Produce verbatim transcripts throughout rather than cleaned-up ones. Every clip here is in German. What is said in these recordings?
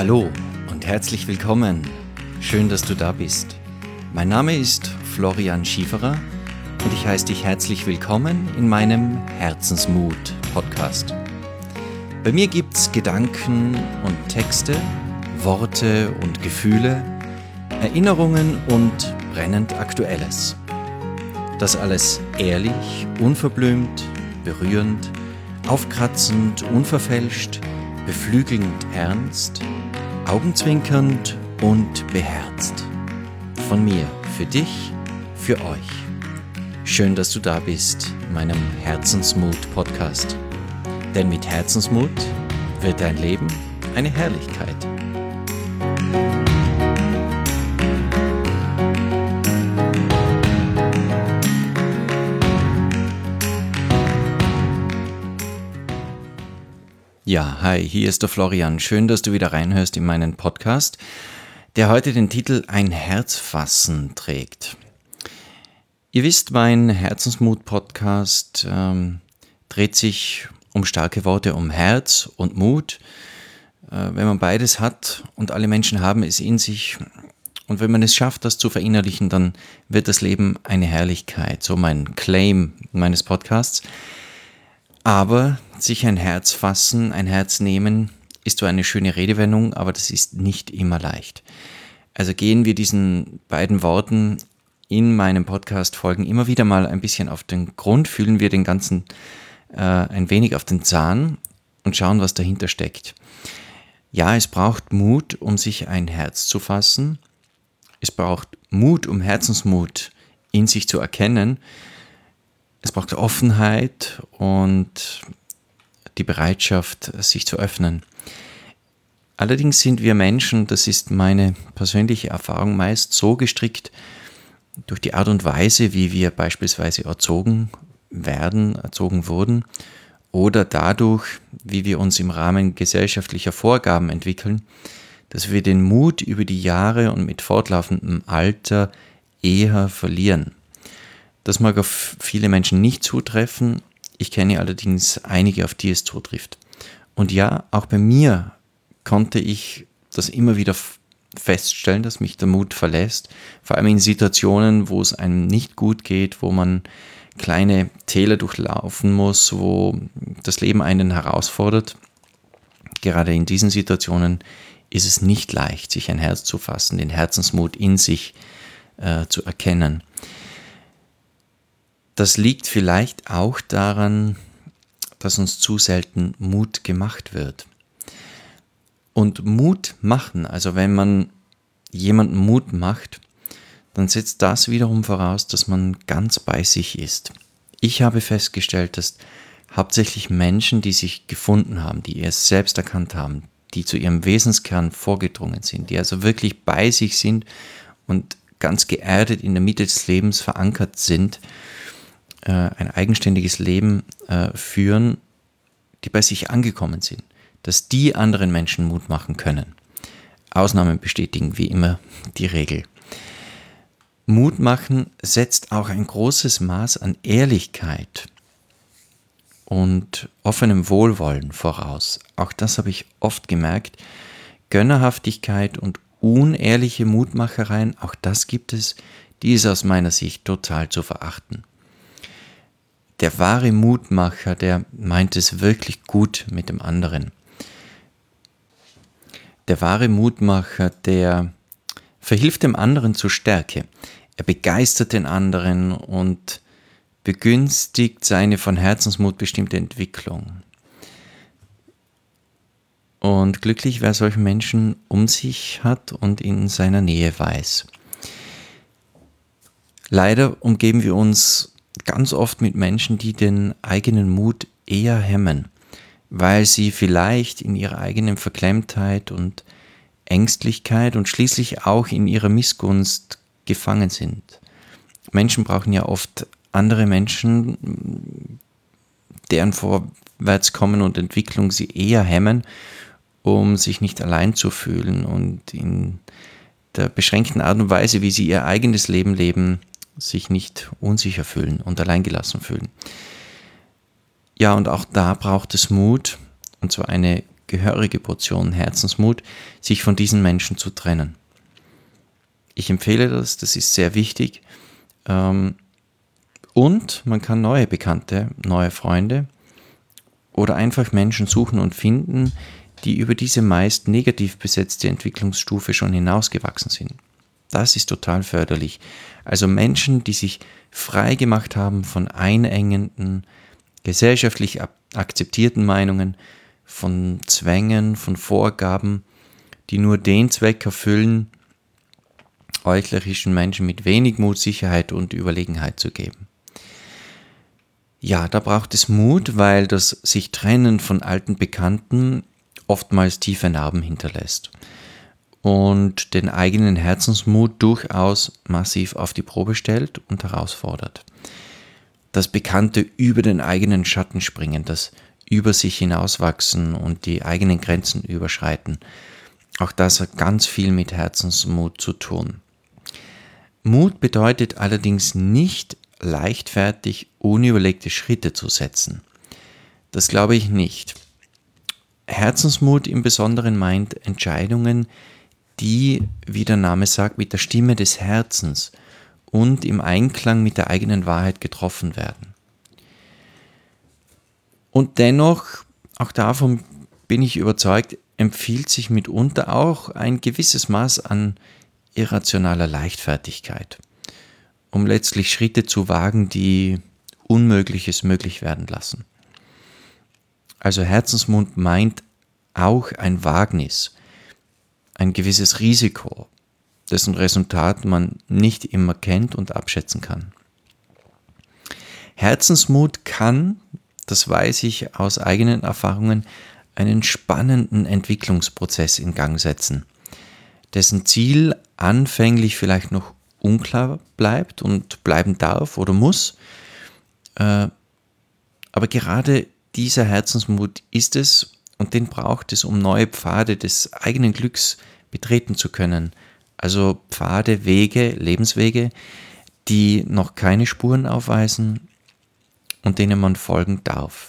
Hallo und herzlich willkommen. Schön, dass du da bist. Mein Name ist Florian Schieferer und ich heiße dich herzlich willkommen in meinem Herzensmut-Podcast. Bei mir gibt's Gedanken und Texte, Worte und Gefühle, Erinnerungen und brennend Aktuelles. Das alles ehrlich, unverblümt, berührend, aufkratzend, unverfälscht, beflügelnd ernst, augenzwinkernd und beherzt. Von mir, für dich, für euch. Schön, dass du da bist in meinem Herzensmut-Podcast. Denn mit Herzensmut wird dein Leben eine Herrlichkeit. Ja, hi, hier ist der Florian. Schön, dass du wieder reinhörst in meinen Podcast, der heute den Titel Ein Herz fassen trägt. Ihr wisst, mein Herzensmut-Podcast ähm, dreht sich um starke Worte, um Herz und Mut. Äh, wenn man beides hat und alle Menschen haben es in sich und wenn man es schafft, das zu verinnerlichen, dann wird das Leben eine Herrlichkeit. So mein Claim meines Podcasts. Aber sich ein Herz fassen, ein Herz nehmen, ist so eine schöne Redewendung, aber das ist nicht immer leicht. Also gehen wir diesen beiden Worten in meinem Podcast-Folgen immer wieder mal ein bisschen auf den Grund, fühlen wir den Ganzen äh, ein wenig auf den Zahn und schauen, was dahinter steckt. Ja, es braucht Mut, um sich ein Herz zu fassen. Es braucht Mut, um Herzensmut in sich zu erkennen. Es braucht Offenheit und die Bereitschaft, sich zu öffnen. Allerdings sind wir Menschen, das ist meine persönliche Erfahrung, meist so gestrickt durch die Art und Weise, wie wir beispielsweise erzogen werden, erzogen wurden, oder dadurch, wie wir uns im Rahmen gesellschaftlicher Vorgaben entwickeln, dass wir den Mut über die Jahre und mit fortlaufendem Alter eher verlieren. Das mag auf viele Menschen nicht zutreffen, ich kenne allerdings einige, auf die es zutrifft. Und ja, auch bei mir konnte ich das immer wieder feststellen, dass mich der Mut verlässt, vor allem in Situationen, wo es einem nicht gut geht, wo man kleine Täler durchlaufen muss, wo das Leben einen herausfordert. Gerade in diesen Situationen ist es nicht leicht, sich ein Herz zu fassen, den Herzensmut in sich äh, zu erkennen. Das liegt vielleicht auch daran, dass uns zu selten Mut gemacht wird. Und Mut machen, also wenn man jemandem Mut macht, dann setzt das wiederum voraus, dass man ganz bei sich ist. Ich habe festgestellt, dass hauptsächlich Menschen, die sich gefunden haben, die es selbst erkannt haben, die zu ihrem Wesenskern vorgedrungen sind, die also wirklich bei sich sind und ganz geerdet in der Mitte des Lebens verankert sind, ein eigenständiges Leben äh, führen, die bei sich angekommen sind, dass die anderen Menschen Mut machen können. Ausnahmen bestätigen wie immer die Regel. Mut machen setzt auch ein großes Maß an Ehrlichkeit und offenem Wohlwollen voraus. Auch das habe ich oft gemerkt. Gönnerhaftigkeit und unehrliche Mutmachereien, auch das gibt es, die ist aus meiner Sicht total zu verachten. Der wahre Mutmacher, der meint es wirklich gut mit dem anderen. Der wahre Mutmacher, der verhilft dem anderen zur Stärke. Er begeistert den anderen und begünstigt seine von Herzensmut bestimmte Entwicklung. Und glücklich, wer solchen Menschen um sich hat und in seiner Nähe weiß. Leider umgeben wir uns ganz oft mit Menschen, die den eigenen Mut eher hemmen, weil sie vielleicht in ihrer eigenen Verklemmtheit und Ängstlichkeit und schließlich auch in ihrer Missgunst gefangen sind. Menschen brauchen ja oft andere Menschen, deren Vorwärtskommen und Entwicklung sie eher hemmen, um sich nicht allein zu fühlen und in der beschränkten Art und Weise, wie sie ihr eigenes Leben leben, sich nicht unsicher fühlen und alleingelassen fühlen. Ja, und auch da braucht es Mut, und zwar eine gehörige Portion Herzensmut, sich von diesen Menschen zu trennen. Ich empfehle das, das ist sehr wichtig. Und man kann neue Bekannte, neue Freunde oder einfach Menschen suchen und finden, die über diese meist negativ besetzte Entwicklungsstufe schon hinausgewachsen sind. Das ist total förderlich. Also Menschen, die sich frei gemacht haben von einengenden, gesellschaftlich akzeptierten Meinungen, von Zwängen, von Vorgaben, die nur den Zweck erfüllen, heuchlerischen Menschen mit wenig Mut, Sicherheit und Überlegenheit zu geben. Ja, da braucht es Mut, weil das sich Trennen von alten Bekannten oftmals tiefe Narben hinterlässt und den eigenen Herzensmut durchaus massiv auf die Probe stellt und herausfordert. Das Bekannte über den eigenen Schatten springen, das über sich hinauswachsen und die eigenen Grenzen überschreiten, auch das hat ganz viel mit Herzensmut zu tun. Mut bedeutet allerdings nicht, leichtfertig unüberlegte Schritte zu setzen. Das glaube ich nicht. Herzensmut im Besonderen meint Entscheidungen, die, wie der Name sagt, mit der Stimme des Herzens und im Einklang mit der eigenen Wahrheit getroffen werden. Und dennoch, auch davon bin ich überzeugt, empfiehlt sich mitunter auch ein gewisses Maß an irrationaler Leichtfertigkeit, um letztlich Schritte zu wagen, die Unmögliches möglich werden lassen. Also Herzensmut meint auch ein Wagnis, ein gewisses Risiko, dessen Resultat man nicht immer kennt und abschätzen kann. Herzensmut kann, das weiß ich aus eigenen Erfahrungen, einen spannenden Entwicklungsprozess in Gang setzen, dessen Ziel anfänglich vielleicht noch unklar bleibt und bleiben darf oder muss. Aber gerade dieser Herzensmut ist es und den braucht es, um neue Pfade des eigenen Glücks betreten zu können. Also Pfade, Wege, Lebenswege, die noch keine Spuren aufweisen und denen man folgen darf.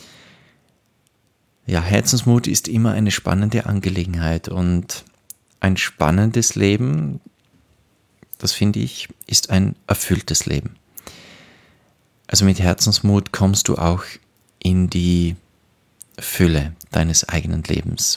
Ja, Herzensmut ist immer eine spannende Angelegenheit und ein spannendes Leben, das finde ich, ist ein erfülltes Leben. Also mit Herzensmut kommst du auch in die Fülle deines eigenen Lebens.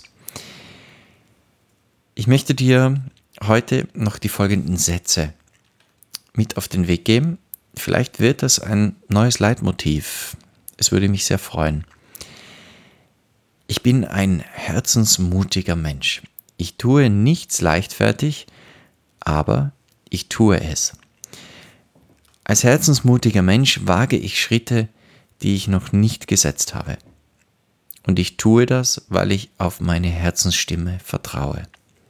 Ich möchte dir heute noch die folgenden Sätze mit auf den Weg geben. Vielleicht wird das ein neues Leitmotiv. Es würde mich sehr freuen. Ich bin ein herzensmutiger Mensch. Ich tue nichts leichtfertig, aber ich tue es. Als herzensmutiger Mensch wage ich Schritte, die ich noch nicht gesetzt habe. Und ich tue das, weil ich auf meine Herzensstimme vertraue.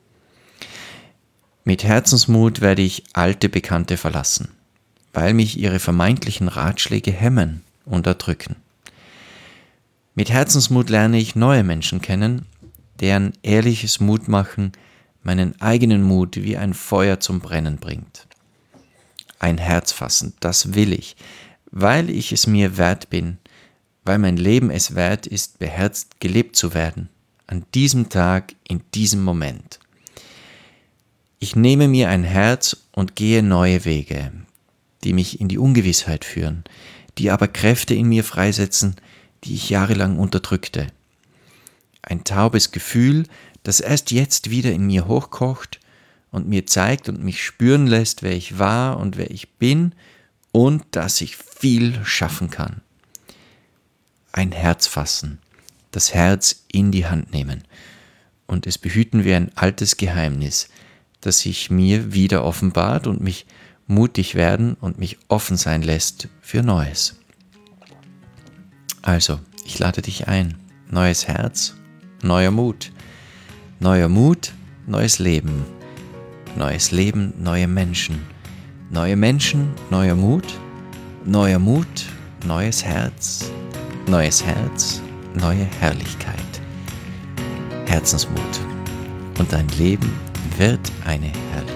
Mit Herzensmut werde ich alte Bekannte verlassen, weil mich ihre vermeintlichen Ratschläge hemmen und erdrücken. Mit Herzensmut lerne ich neue Menschen kennen, deren ehrliches Mutmachen meinen eigenen Mut wie ein Feuer zum Brennen bringt. Ein Herz fassen, das will ich, weil ich es mir wert bin, weil mein Leben es wert ist, beherzt gelebt zu werden, an diesem Tag, in diesem Moment. Ich nehme mir ein Herz und gehe neue Wege, die mich in die Ungewissheit führen, die aber Kräfte in mir freisetzen, die ich jahrelang unterdrückte. Ein taubes Gefühl, das erst jetzt wieder in mir hochkocht und mir zeigt und mich spüren lässt, wer ich war und wer ich bin und dass ich viel schaffen kann. Ein Herz fassen, das Herz in die Hand nehmen und es behüten wie ein altes Geheimnis, das sich mir wieder offenbart und mich mutig werden und mich offen sein lässt für Neues. Also, ich lade dich ein. Neues Herz, neuer Mut. Neuer Mut, neues Leben. Neues Leben, neue Menschen. Neue Menschen, neuer Mut. Neuer Mut, neues Herz. Neues Herz, neue Herrlichkeit. Herzensmut. Und dein Leben wird eine Herrlichkeit.